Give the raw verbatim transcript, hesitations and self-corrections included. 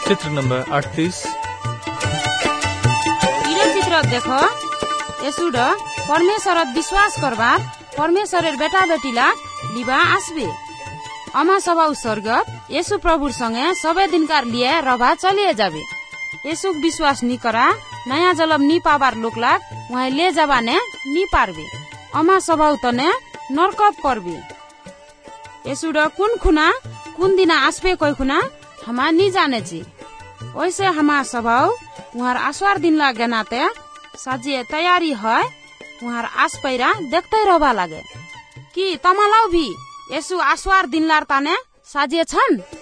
चित्र नंबर अड़तीस। चित्र देखो यसुड परमेश्वर विश्वास करबार परमेश्वरेर बेटा बेटीला लिबा आसबे अमा सभा स्वर्ग येसु प्रभुर संगे सबे दिनकार लिए रभा चलिए जाबे। येसु विश्वास नी करा नया जलम नी पाबार लोकलाग वहाँ ले जाबाने नी पारबे अमा सभा तने नरकप करबे। येसुड कुन खुना कुन दिना आसबे कोई खुना हमा नी जाने ची वैसे हमा स्वभाव वहाँ आसवार दिन लागे नाते साजिए तैयारी है वहाँ आस पैरा देखते रहबा लागे कि तमालाउ भी यसु आसवार दिन लार ताने साजिए छन्।